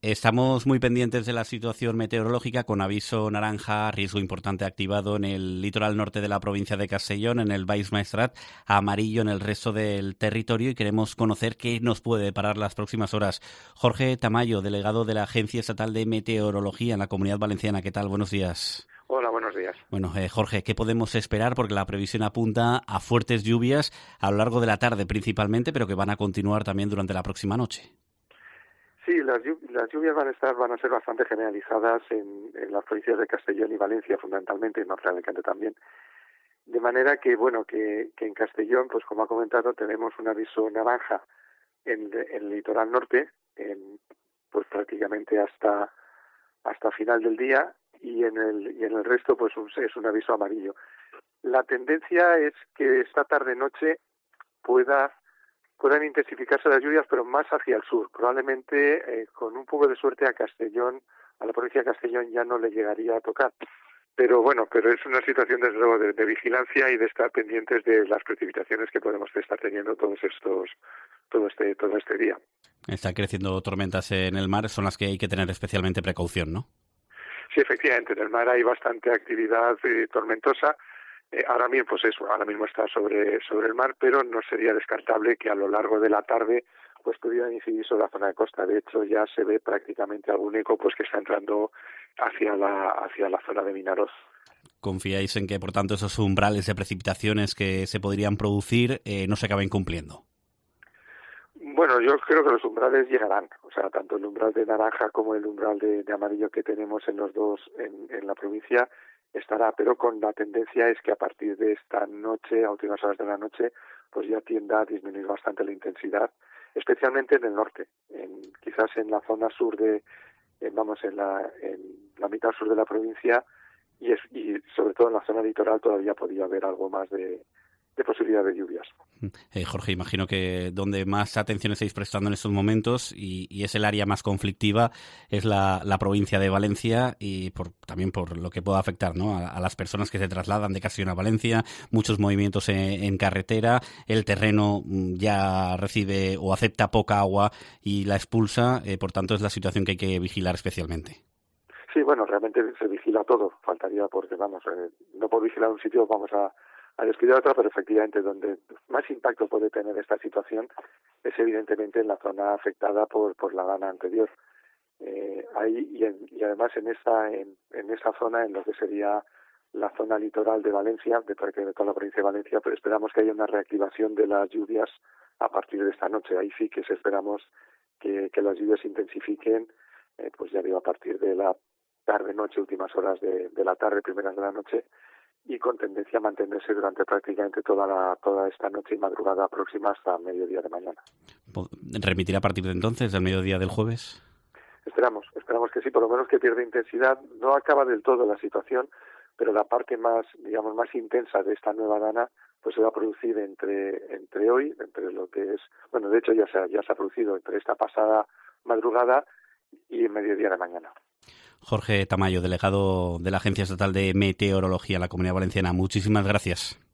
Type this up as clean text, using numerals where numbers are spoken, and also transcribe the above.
Estamos muy pendientes de la situación meteorológica con aviso naranja, riesgo importante activado en el litoral norte de la provincia de Castellón, en el Baix Maestrat, amarillo en el resto del territorio, y queremos conocer qué nos puede deparar las próximas horas. Jorge Tamayo, delegado de la Agencia Estatal de Meteorología en la Comunidad Valenciana. ¿Qué tal? Buenos días. Hola, buenos días. Bueno, Jorge, ¿qué podemos esperar? Porque la previsión apunta a fuertes lluvias a lo largo de la tarde principalmente, pero que van a continuar también durante la próxima noche. Sí, las lluvias van a ser bastante generalizadas en las provincias de Castellón y Valencia, fundamentalmente, y Norte de Alicante también. De manera que, que en Castellón, pues como ha comentado, tenemos un aviso naranja en el litoral norte, pues prácticamente hasta final del día, y en el resto, pues es un aviso amarillo. La tendencia es que esta tarde-noche puedan intensificarse las lluvias, pero más hacia el sur. Probablemente con un poco de suerte a Castellón, a la provincia de Castellón ya no le llegaría a tocar. Pero es una situación desde luego de vigilancia y de estar pendientes de las precipitaciones que podemos estar teniendo todo este día. Están creciendo tormentas en el mar, son las que hay que tener especialmente precaución, ¿no? Sí, efectivamente, en el mar hay bastante actividad tormentosa. Ahora mismo está sobre el mar, pero no sería descartable que a lo largo de la tarde pues pudieran incidir sobre la zona de costa. De hecho, ya se ve prácticamente algún eco pues que está entrando hacia la zona de Vinaroz. ¿Confiáis en que, por tanto, esos umbrales de precipitaciones que se podrían producir no se acaben cumpliendo? Bueno, yo creo que los umbrales llegarán, o sea, tanto el umbral de naranja como el umbral de amarillo que tenemos en los dos en la provincia estará, pero con la tendencia es que a partir de esta noche, a últimas horas de la noche, pues ya tienda a disminuir bastante la intensidad, especialmente en el norte, quizás en la zona sur en la mitad sur de la provincia y sobre todo en la zona litoral todavía podría haber algo más de posibilidad de lluvias. Jorge, imagino que donde más atención estáis prestando en estos momentos y es el área más conflictiva es la provincia de Valencia y también por lo que pueda afectar, ¿no? a las personas que se trasladan de Castellón a Valencia, muchos movimientos en carretera, el terreno ya recibe o acepta poca agua y la expulsa, por tanto es la situación que hay que vigilar especialmente. Sí, realmente se vigila todo, faltaría porque no por vigilar un sitio vamos a descuidar otro, pero efectivamente donde más impacto puede tener esta situación es evidentemente en la zona afectada por la dana anterior. Y además en esa zona, en lo que sería la zona litoral de Valencia, de toda la provincia de Valencia, pues esperamos que haya una reactivación de las lluvias a partir de esta noche. Ahí sí que esperamos que las lluvias se intensifiquen, pues ya digo, a partir de la tarde-noche, últimas horas de la tarde, primeras de la noche, y con tendencia a mantenerse durante prácticamente toda esta noche y madrugada próxima hasta mediodía de mañana. ¿Remitirá a partir de entonces, del mediodía del jueves? Esperamos que sí, por lo menos que pierda intensidad. No acaba del todo la situación, pero la parte más intensa de esta nueva dana pues se va a producir entre hoy, entre lo que es, de hecho ya se ha producido entre esta pasada madrugada y el mediodía de mañana. Jorge Tamayo, delegado de la Agencia Estatal de Meteorología en la Comunidad Valenciana. Muchísimas gracias.